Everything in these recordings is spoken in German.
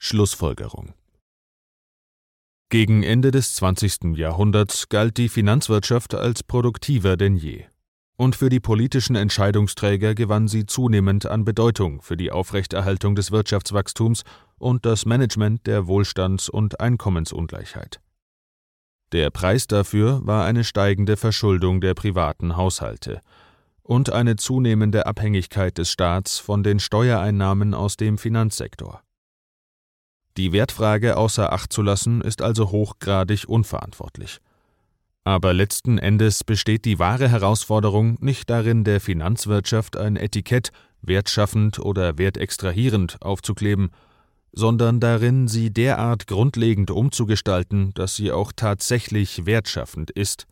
Schlussfolgerung: Gegen Ende des 20. Jahrhunderts galt die Finanzwirtschaft als produktiver denn je. Und für die politischen Entscheidungsträger gewann sie zunehmend an Bedeutung für die Aufrechterhaltung des Wirtschaftswachstums und das Management der Wohlstands- und Einkommensungleichheit. Der Preis dafür war eine steigende Verschuldung der privaten Haushalte und eine zunehmende Abhängigkeit des Staats von den Steuereinnahmen aus dem Finanzsektor. Die Wertfrage außer Acht zu lassen, ist also hochgradig unverantwortlich. Aber letzten Endes besteht die wahre Herausforderung nicht darin, der Finanzwirtschaft ein Etikett wertschaffend oder wertextrahierend aufzukleben, sondern darin, sie derart grundlegend umzugestalten, dass sie auch tatsächlich wertschaffend ist.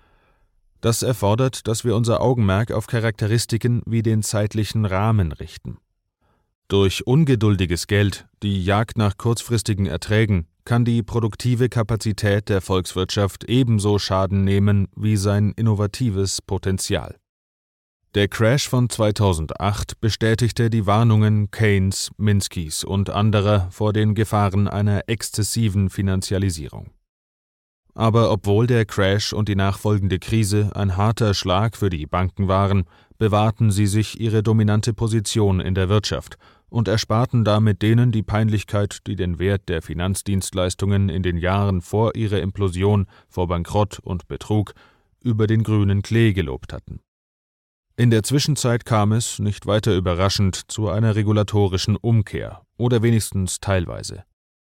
Das erfordert, dass wir unser Augenmerk auf Charakteristiken wie den zeitlichen Rahmen richten. Durch ungeduldiges Geld, die Jagd nach kurzfristigen Erträgen, kann die produktive Kapazität der Volkswirtschaft ebenso Schaden nehmen wie sein innovatives Potenzial. Der Crash von 2008 bestätigte die Warnungen Keynes, Minskys und anderer vor den Gefahren einer exzessiven Finanzialisierung. Aber obwohl der Crash und die nachfolgende Krise ein harter Schlag für die Banken waren, bewahrten sie sich ihre dominante Position in der Wirtschaft und ersparten damit denen die Peinlichkeit, die den Wert der Finanzdienstleistungen in den Jahren vor ihrer Implosion vor Bankrott und Betrug über den grünen Klee gelobt hatten. In der Zwischenzeit kam es, nicht weiter überraschend, zu einer regulatorischen Umkehr, oder wenigstens teilweise.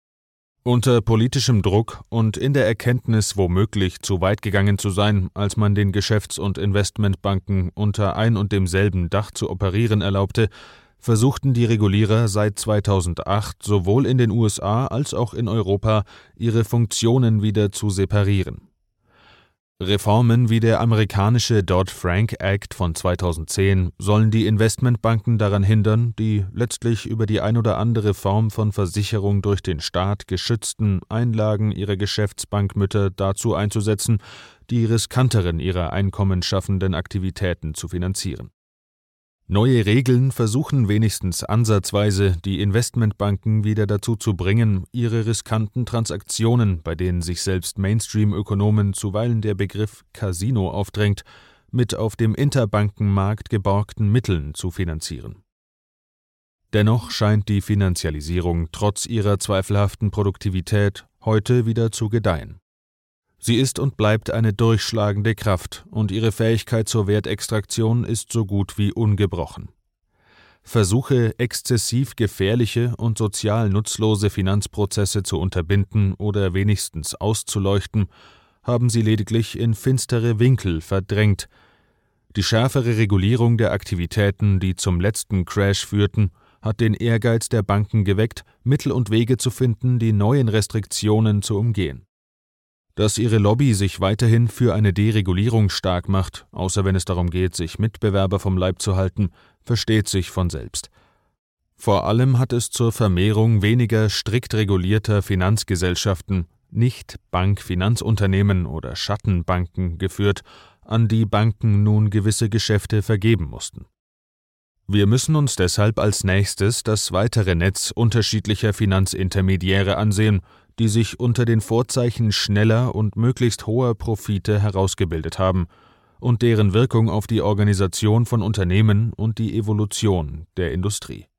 Unter politischem Druck und in der Erkenntnis, womöglich zu weit gegangen zu sein, als man den Geschäfts- und Investmentbanken unter ein und demselben Dach zu operieren erlaubte, versuchten die Regulierer seit 2008 sowohl in den USA als auch in Europa ihre Funktionen wieder zu separieren. Reformen wie der amerikanische Dodd-Frank Act von 2010 sollen die Investmentbanken daran hindern, die letztlich über die ein oder andere Form von Versicherung durch den Staat geschützten Einlagen ihrer Geschäftsbankmütter dazu einzusetzen, die riskanteren ihrer einkommensschaffenden Aktivitäten zu finanzieren. Neue Regeln versuchen wenigstens ansatzweise, die Investmentbanken wieder dazu zu bringen, ihre riskanten Transaktionen, bei denen sich selbst Mainstream-Ökonomen zuweilen der Begriff Casino aufdrängt, mit auf dem Interbankenmarkt geborgten Mitteln zu finanzieren. Dennoch scheint die Finanzialisierung trotz ihrer zweifelhaften Produktivität heute wieder zu gedeihen. Sie ist und bleibt eine durchschlagende Kraft und ihre Fähigkeit zur Wertextraktion ist so gut wie ungebrochen. Versuche, exzessiv gefährliche und sozial nutzlose Finanzprozesse zu unterbinden oder wenigstens auszuleuchten, haben sie lediglich in finstere Winkel verdrängt. Die schärfere Regulierung der Aktivitäten, die zum letzten Crash führten, hat den Ehrgeiz der Banken geweckt, Mittel und Wege zu finden, die neuen Restriktionen zu umgehen. Dass ihre Lobby sich weiterhin für eine Deregulierung stark macht, außer wenn es darum geht, sich Mitbewerber vom Leib zu halten, versteht sich von selbst. Vor allem hat es zur Vermehrung weniger strikt regulierter Finanzgesellschaften, nicht Bankfinanzunternehmen oder Schattenbanken geführt, an die Banken nun gewisse Geschäfte vergeben mussten. Wir müssen uns deshalb als nächstes das weitere Netz unterschiedlicher Finanzintermediäre ansehen, die sich unter den Vorzeichen schneller und möglichst hoher Profite herausgebildet haben und deren Wirkung auf die Organisation von Unternehmen und die Evolution der Industrie.